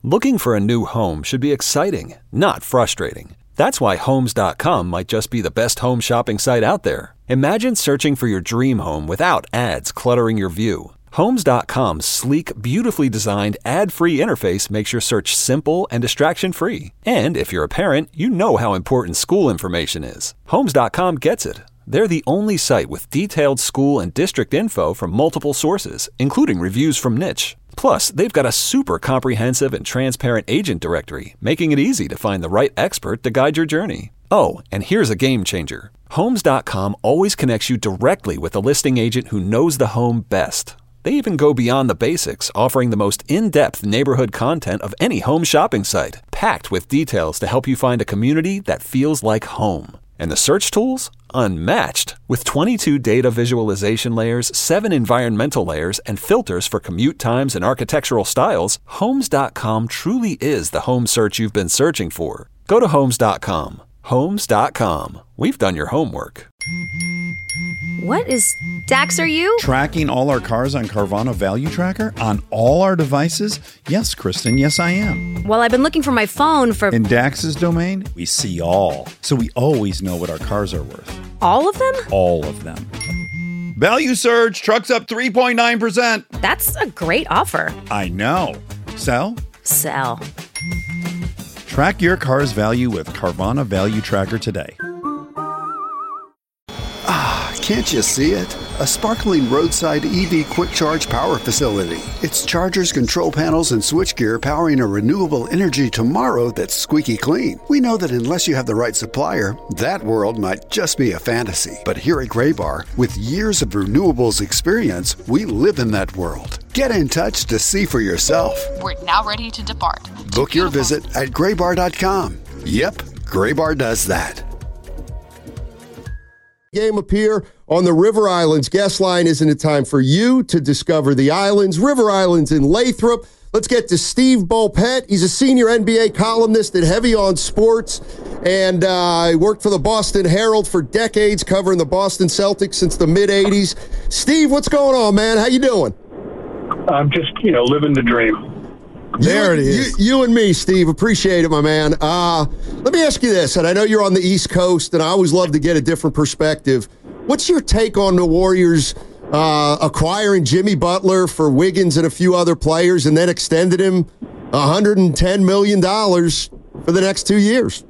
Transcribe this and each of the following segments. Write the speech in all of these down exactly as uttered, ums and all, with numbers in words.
Looking for a new home should be exciting, not frustrating. That's why Homes dot com might just be the best home shopping site out there. Imagine searching for your dream home without ads cluttering your view. Homes dot com's sleek, beautifully designed, ad-free interface makes your search simple and distraction-free. And if you're a parent, you know how important school information is. Homes dot com gets it. They're the only site with detailed school and district info from multiple sources, including reviews from Niche. Plus, they've got a super comprehensive and transparent agent directory, making it easy to find the right expert to guide your journey. Oh, and here's a game changer. Homes dot com always connects you directly with a listing agent who knows the home best. They even go beyond the basics, offering the most in-depth neighborhood content of any home shopping site, packed with details to help you find a community that feels like home. And the search tools? Unmatched. With twenty-two data visualization layers, seven environmental layers, and filters for commute times and architectural styles, Homes dot com truly is the home search you've been searching for. Go to Homes dot com. Homes dot com. We've done your homework. What is Dax, are you? Tracking all our cars on Carvana Value Tracker on all our devices? Yes, Kristen, yes I am. Well, I've been looking for my phone for... In Dax's domain, we see all. So we always know what our cars are worth. All of them? All of them. Value surge, trucks up three point nine percent. That's a great offer. I know. Sell? Sell. Track your car's value with Carvana Value Tracker today. Can't you see it? A sparkling roadside E V quick charge power facility. It's chargers, control panels, and switchgear powering a renewable energy tomorrow that's squeaky clean. We know that unless you have the right supplier, that world might just be a fantasy. But here at Graybar, with years of renewables experience, we live in that world. Get in touch to see for yourself. We're now ready to depart. Book your visit at graybar dot com. Yep, Graybar does that. Game up here on the River Islands guest line. Isn't it time for you to discover the islands? River Islands in Lathrop. Let's get to Steve Bulpett. He's a senior N B A columnist at Heavy on Sports, and uh, he worked for the Boston Herald for decades, covering the Boston Celtics since the mid-eighties. Steve, what's going on, man? How you doing? I'm just, you know, living the dream. There you, it is. You, you and me, Steve. Appreciate it, my man. Uh, let me ask you this, and I know you're on the East Coast, and I always love to get a different perspective. What's your take on the Warriors uh, acquiring Jimmy Butler for Wiggins and a few other players and then extended him one hundred ten million dollars for the next two years?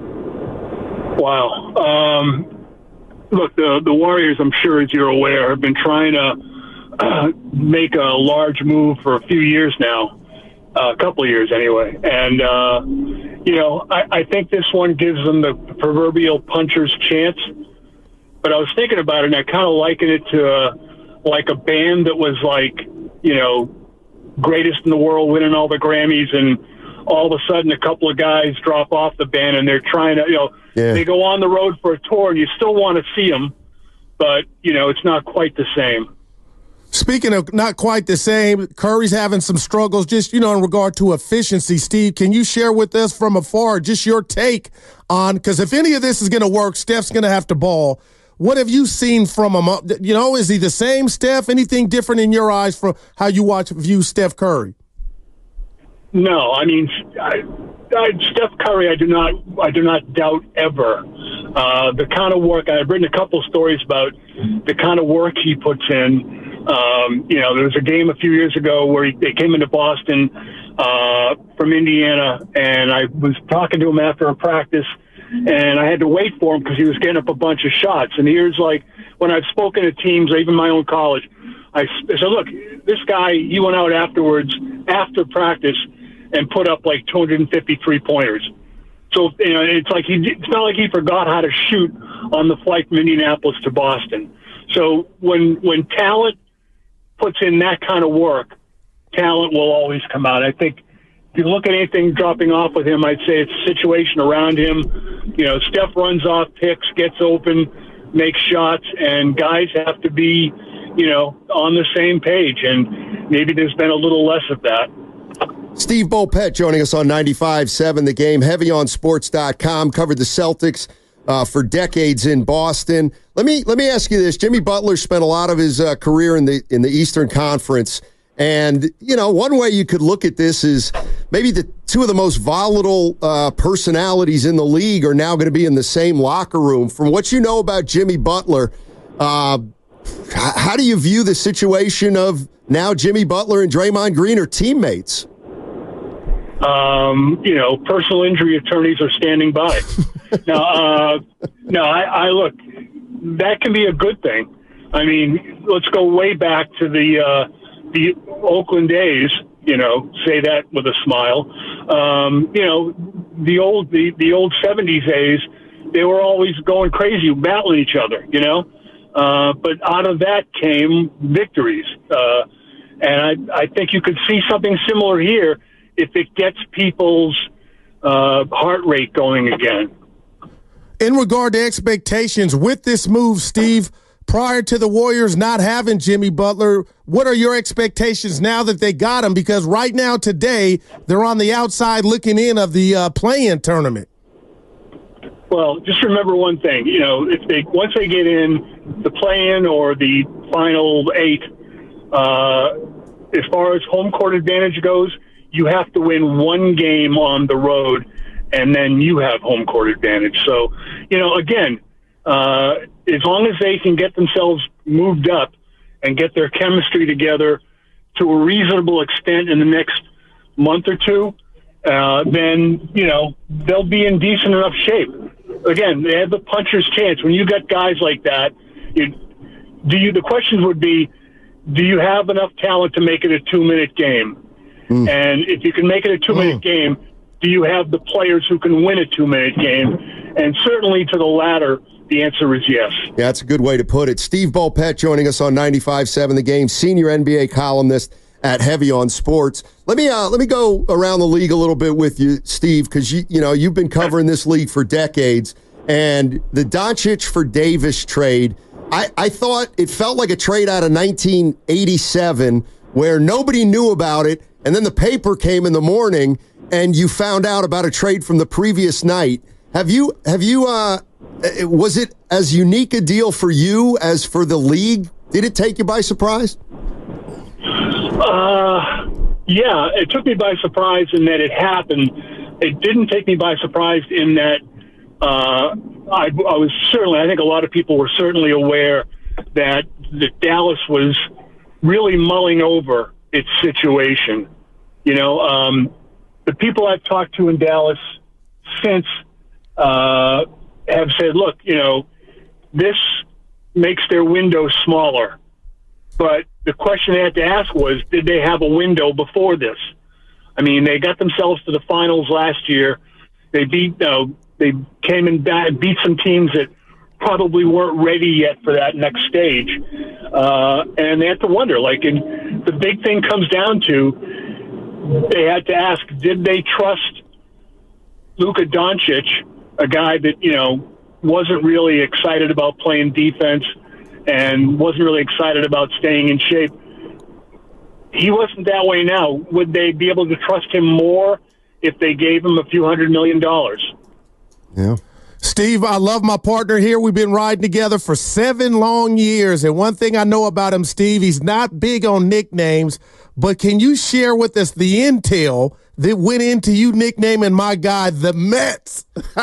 Wow. Um, look, the, the Warriors, I'm sure, as you're aware, have been trying to uh, make a large move for a few years now. A couple of years anyway. And, uh, you know, I, I think this one gives them the proverbial puncher's chance. But I was thinking about it, and I kind of liken it to uh, like a band that was like, you know, greatest in the world, winning all the Grammys, and all of a sudden a couple of guys drop off the band, and they're trying to, you know, yeah. they go on the road for a tour, and you still want to see them, but, you know, it's not quite the same. Speaking of not quite the same, Curry's having some struggles just, you know, in regard to efficiency. Steve, can you share with us from afar just your take on, because if any of this is going to work, Steph's going to have to ball. What have you seen from him? You know, is he the same Steph? Anything different in your eyes from how you watch view Steph Curry? No, I mean, I, I, Steph Curry, I do not, I do not doubt ever uh, the kind of work. I've written a couple stories about the kind of work he puts in. Um, you know, there was a game a few years ago where he, they came into Boston uh, from Indiana, and I was talking to him after a practice, and I had to wait for him because he was getting up a bunch of shots. And here's like, when I've spoken to teams, even my own college, I, I said, look, this guy, he went out afterwards, after practice, and put up like two hundred fifty three-pointers. So, you know, it's like he, it's not like he forgot how to shoot on the flight from Indianapolis to Boston. So when when talent puts in that kind of work, talent will always come out. I think if you look at anything dropping off with him, I'd say it's the situation around him. You know, Steph runs off picks, gets open, makes shots, and guys have to be, you know, on the same page. And maybe there's been a little less of that. Steve Bulpett joining us on ninety-five point seven The Game, heavy on sports dot com, covered the Celtics uh, for decades in Boston. Let me let me ask you this. Jimmy Butler spent a lot of his uh, career in the in the Eastern Conference, And, you know, one way you could look at this is maybe the two of the most volatile uh, personalities in the league are now going to be in the same locker room. From what you know about Jimmy Butler, uh, how do you view the situation of now Jimmy Butler and Draymond Green are teammates? Um, you know, personal injury attorneys are standing by. now, uh, no, I, I look, that can be a good thing. I mean, let's go way back to the uh, the Oakland days. You know, say that with a smile. Um, you know, the old the, the old seventies days, they were always going crazy, battling each other. You know, uh, but out of that came victories, uh, and I I think you could see something similar here if it gets people's uh, heart rate going again. In regard to expectations with this move, Steve, prior to the Warriors not having Jimmy Butler, what are your expectations now that they got him? Because right now, today, they're on the outside looking in of the uh, play-in tournament. Well, just remember one thing. You know, if they once they get in the play-in or the final eight, uh, as far as home court advantage goes, you have to win one game on the road, and then you have home court advantage. So, you know, again, uh, as long as they can get themselves moved up and get their chemistry together to a reasonable extent in the next month or two, uh, then, you know, they'll be in decent enough shape. Again, they have the puncher's chance. When you got guys like that, you, do you? The questions would be, do you have enough talent to make it a two-minute game? Mm. And if you can make it a two-minute mm. game, do you have the players who can win a two-minute game? And certainly to the latter, the answer is yes. Yeah, that's a good way to put it. Steve Bulpett joining us on ninety-five point seven The Game, senior N B A columnist at Heavy on Sports. Let me uh, let me go around the league a little bit with you, Steve, because you you know you've been covering this league for decades, and the Doncic for Davis trade. I, I thought it felt like a trade out of nineteen eighty-seven where nobody knew about it, and then the paper came in the morning, and you found out about a trade from the previous night. Have you have you? Uh, was it as unique a deal for you as for the league? Did it take you by surprise? Uh, yeah, it took me by surprise in that it happened. It didn't take me by surprise in that uh, I, I was certainly, I think a lot of people were certainly aware that, that Dallas was really mulling over its situation. You know, um, the people I've talked to in Dallas since uh, have said, look, you know, this makes their window smaller. But the question they had to ask was, did they have a window before this? I mean, they got themselves to the finals last year. They beat, uh, they came in back, beat some teams that probably weren't ready yet for that next stage. Uh, and they had to wonder, like, and the big thing comes down to, they had to ask, did they trust Luka Doncic, a guy that, you know, wasn't really excited about playing defense and wasn't really excited about staying in shape? He wasn't that way now. Would they be able to trust him more if they gave him a few hundred million dollars? Yeah. Steve, I love my partner here. We've been riding together for seven long years. And one thing I know about him, Steve, he's not big on nicknames. But can you share with us the intel that went into you nicknaming my guy the Mets?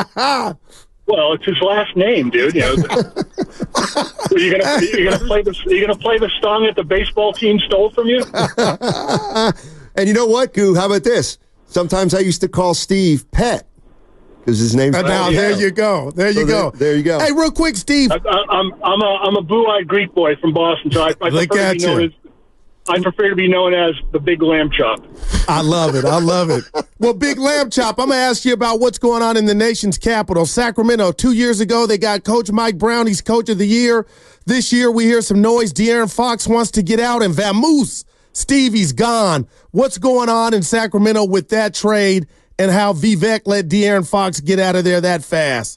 Well, it's his last name, dude. You know, you're gonna you're gonna play the you're gonna play the song that the baseball team stole from you. And you know what, Goo? How about this? Sometimes I used to call Steve Pet because his name's. And now there you go. There you so go. There, there you go. Hey, real quick, Steve. I, I'm I'm a I'm a blue-eyed Greek boy from Boston, so I, I Look prefer to at be known you. as I prefer to be known as the Big Lamb Chop. I love it. I love it. Well, Big Lamb Chop, I'm going to ask you about what's going on in the nation's capital. Sacramento, two years ago, they got Coach Mike Brown. He's Coach of the Year. This year, we hear some noise. De'Aaron Fox wants to get out, and Vamoose, Stevie's gone. What's going on in Sacramento with that trade and how Vivek let De'Aaron Fox get out of there that fast?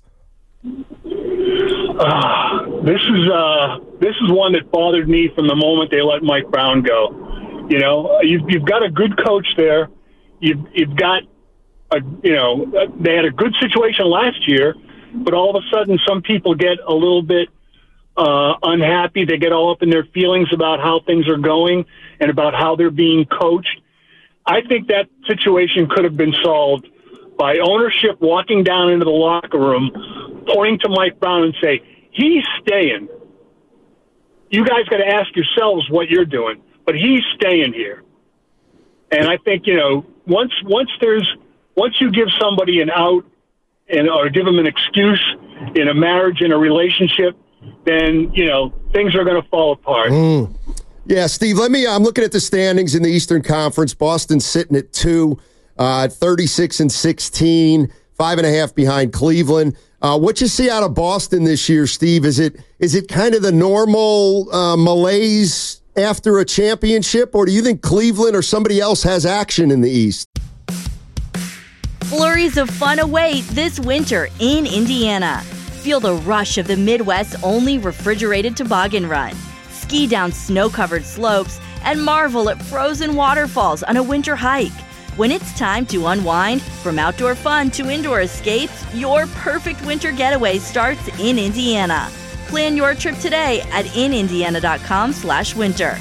Uh, this is uh, this is one that bothered me from the moment they let Mike Brown go. You know, you've, you've got a good coach there. You've you've got a you know they had a good situation last year, but all of a sudden some people get a little bit uh, unhappy. They get all up in their feelings about how things are going and about how they're being coached. I think that situation could have been solved by ownership walking down into the locker room, pointing to Mike Brown and say, he's staying. You guys got to ask yourselves what you're doing, but he's staying here. And I think, you know, once once there's once you give somebody an out and or give them an excuse in a marriage, in a relationship, then, you know, things are going to fall apart. Mm. Yeah, Steve, let me, I'm looking at the standings in the Eastern Conference. Boston's sitting at two, uh, thirty-six and sixteen, five and a half behind Cleveland. Uh, what you see out of Boston this year, Steve? Is it is it kind of the normal uh, malaise after a championship, or do you think Cleveland or somebody else has action in the East? Flurries of fun await this winter in Indiana. Feel the rush of the Midwest's only refrigerated toboggan run. Ski down snow-covered slopes and marvel at frozen waterfalls on a winter hike. When it's time to unwind, from outdoor fun to indoor escapes, your perfect winter getaway starts in Indiana. Plan your trip today at inindiana.com slash winter.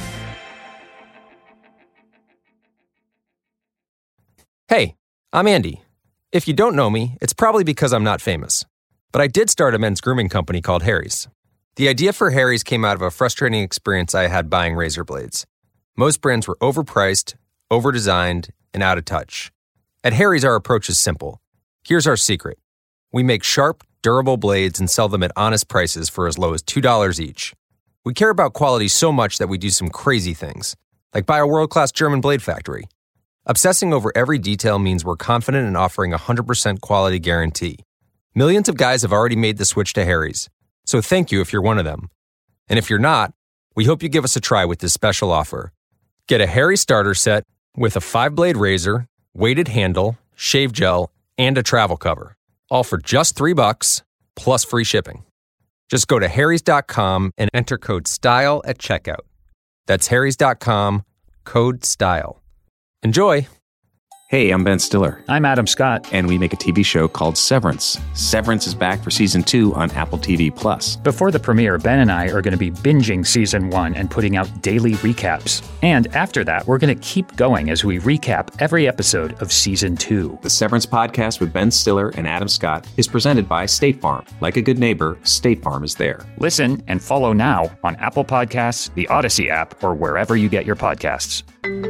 Hey, I'm Andy. If you don't know me, it's probably because I'm not famous. But I did start a men's grooming company called Harry's. The idea for Harry's came out of a frustrating experience I had buying razor blades. Most brands were overpriced, overdesigned, and out of touch. At Harry's, our approach is simple. Here's our secret. We make sharp, durable blades and sell them at honest prices for as low as two dollars each. We care about quality so much that we do some crazy things, like buy a world-class German blade factory. Obsessing over every detail means we're confident in offering a one hundred percent quality guarantee. Millions of guys have already made the switch to Harry's, so thank you if you're one of them. And if you're not, we hope you give us a try with this special offer. Get a Harry's starter set with a five-blade razor, weighted handle, shave gel, and a travel cover, all for just three bucks plus free shipping. Just go to harrys dot com and enter code STYLE at checkout. That's harrys dot com, code STYLE. Enjoy! Hey, I'm Ben Stiller. I'm Adam Scott. And we make a T V show called Severance. Severance is back for season two on Apple T V Plus. Before the premiere, Ben and I are going to be binging season one and putting out daily recaps. And after that, we're going to keep going as we recap every episode of season two. The Severance podcast with Ben Stiller and Adam Scott is presented by State Farm. Like a good neighbor, State Farm is there. Listen and follow now on Apple Podcasts, the Odyssey app, or wherever you get your podcasts.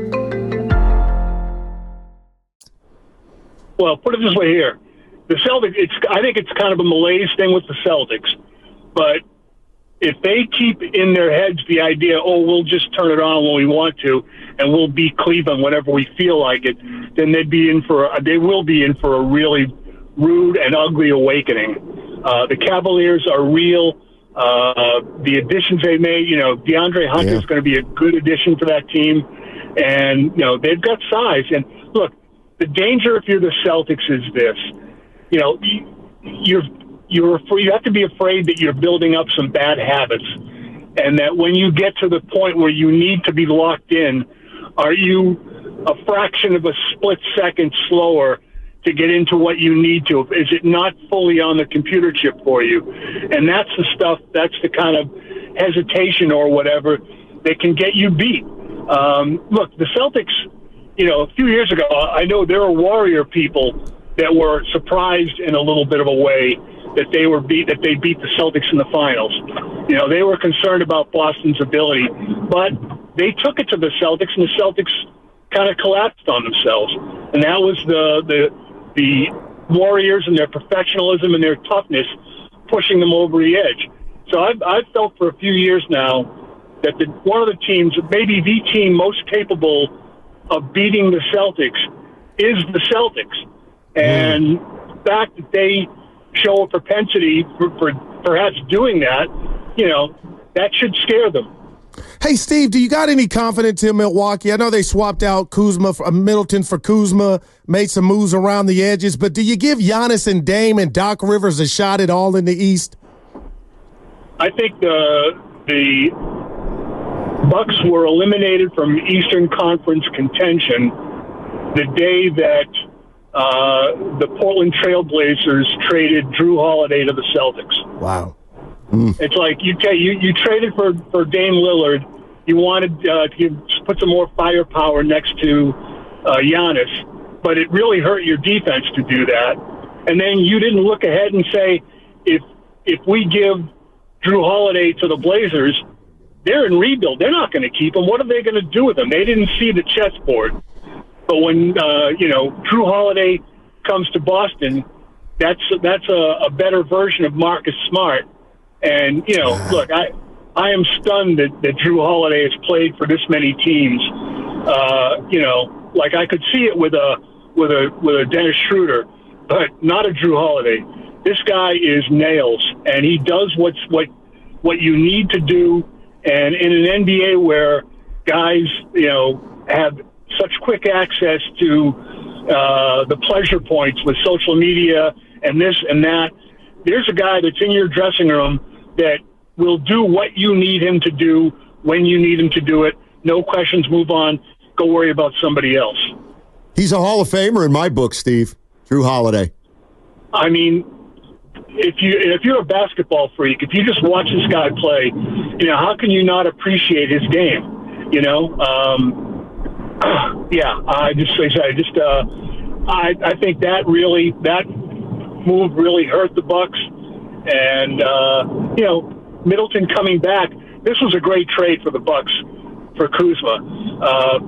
Well, put it this way here. The Celtics, it's, I think it's kind of a malaise thing with the Celtics. But if they keep in their heads the idea, oh, we'll just turn it on when we want to, and we'll beat Cleveland whenever we feel like it, then they'd be in for a, they will be in for a really rude and ugly awakening. Uh, the Cavaliers are real. Uh, the additions they made, you know, DeAndre Hunter is yeah. going to be a good addition for that team. And, you know, they've got size. And, look, the danger if you're the Celtics is this, you know, you're you're you have to be afraid that you're building up some bad habits, and that when you get to the point where you need to be locked in, are you a fraction of a split second slower to get into what you need to? Is it not fully on the computer chip for you? And that's the stuff, that's the kind of hesitation or whatever that can get you beat. Um, look, the Celtics, you know, a few years ago, I know there were Warrior people that were surprised in a little bit of a way that they were beat, that they beat the Celtics in the finals. You know, they were concerned about Boston's ability, but they took it to the Celtics, and the Celtics kind of collapsed on themselves. And that was the the the Warriors and their professionalism and their toughness pushing them over the edge. So I've, I've felt for a few years now that the, one of the teams, maybe the team most capable of beating the Celtics is the Celtics. And the fact that they show a propensity for, for perhaps doing that, you know, that should scare them. Hey, Steve, do you got any confidence in Milwaukee? I know they swapped out Kuzma, for, uh, Middleton for Kuzma, made some moves around the edges, but do you give Giannis and Dame and Doc Rivers a shot at all in the East? I think the the Bucks were eliminated from Eastern Conference contention the day that uh, the Portland Trail Blazers traded Drew Holiday to the Celtics. Wow. Mm. It's like you, ta- you you traded for, for Dame Lillard. You wanted uh, to give, put some more firepower next to uh, Giannis, but it really hurt your defense to do that. And then you didn't look ahead and say, if if we give Drew Holiday to the Blazers, they're in rebuild. They're not going to keep him. What are they going to do with him? They didn't see the chessboard. But when uh, you know Drew Holiday comes to Boston, that's that's a, a better version of Marcus Smart. And you know, look, I I am stunned that, that Drew Holiday has played for this many teams. Uh, you know, like I could see it with a with a with a Dennis Schroeder, but not a Drew Holiday. This guy is nails, and he does what's what what you need to do. And in an N B A where guys, you know, have such quick access to uh, the pleasure points with social media and this and that, there's a guy that's in your dressing room that will do what you need him to do when you need him to do it. No questions, move on. Go worry about somebody else. He's a Hall of Famer in my book, Steve. Drew Holiday. I mean, if you if you're a basketball freak, if you just watch this guy play, you know, how can you not appreciate his game? You know, um, yeah. I just I just uh, I I think that really that move really hurt the Bucks, and uh, you know, Middleton coming back. This was a great trade for the Bucks for Kuzma. Uh,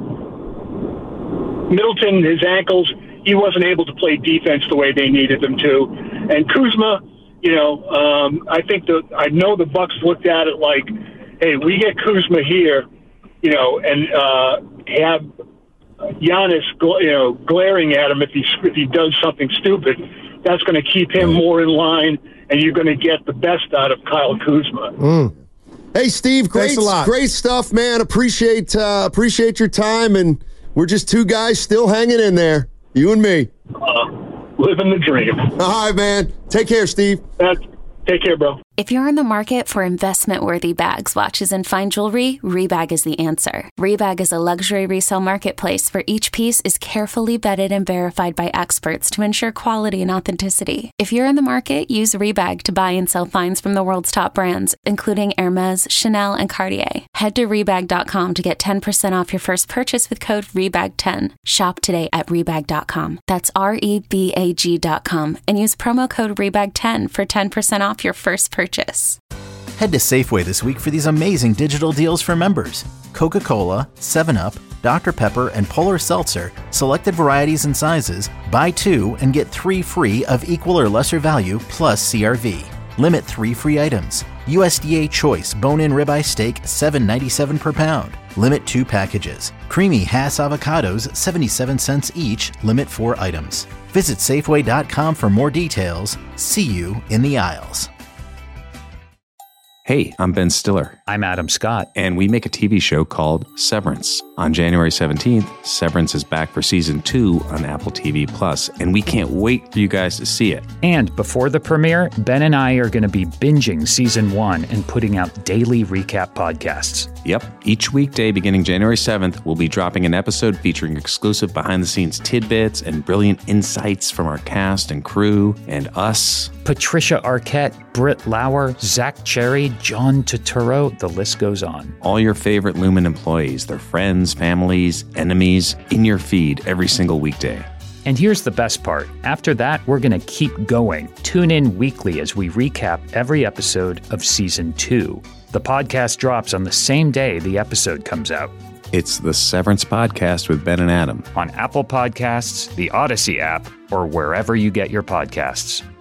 Middleton, his ankles, he wasn't able to play defense the way they needed him to, and Kuzma. You know, um, I think the I know the Bucks looked at it like, hey, we get Kuzma here, you know, and uh, have Giannis, gl- you know, glaring at him if he if he does something stupid. That's going to keep him more in line, and you're going to get the best out of Kyle Kuzma. Mm. Hey, Steve, great, great stuff, man. Appreciate uh, appreciate your time, and we're just two guys still hanging in there, you and me. Uh, living the dream. All right, man. Take care, Steve. Uh, take care, bro. If you're in the market for investment-worthy bags, watches, and fine jewelry, Rebag is the answer. Rebag is a luxury resale marketplace where each piece is carefully vetted and verified by experts to ensure quality and authenticity. If you're in the market, use Rebag to buy and sell finds from the world's top brands, including Hermes, Chanel, and Cartier. Head to Rebag dot com to get ten percent off your first purchase with code Rebag ten. Shop today at Rebag dot com. That's R E B A G dot com and use promo code Rebag ten for ten percent off your first purchase. Head to Safeway this week for these amazing digital deals for members. Coca-Cola, seven up, Doctor Pepper, and Polar Seltzer, selected varieties and sizes, buy two and get three free of equal or lesser value plus C R V. Limit three free items. U S D A Choice bone-in ribeye steak, seven ninety-seven per pound. Limit two packages. Creamy Hass avocados, seventy-seven cents each. Limit four items. Visit Safeway dot com for more details. See you in the aisles. Hey, I'm Ben Stiller. I'm Adam Scott. And we make a T V show called Severance. On January seventeenth, Severance is back for season two on Apple T V Plus, and we can't wait for you guys to see it. And before the premiere, Ben and I are going to be binging season one and putting out daily recap podcasts. Yep. Each weekday beginning January seventh, we'll be dropping an episode featuring exclusive behind-the-scenes tidbits and brilliant insights from our cast and crew and us. Patricia Arquette, Britt Lauer, Zach Cherry, John Turturro, the list goes on. All your favorite Lumen employees, their friends, families, enemies, in your feed every single weekday. And here's the best part. After that, we're going to keep going. Tune in weekly as we recap every episode of season two. The podcast drops on the same day the episode comes out. It's the Severance Podcast with Ben and Adam. On Apple Podcasts, the Odyssey app, or wherever you get your podcasts.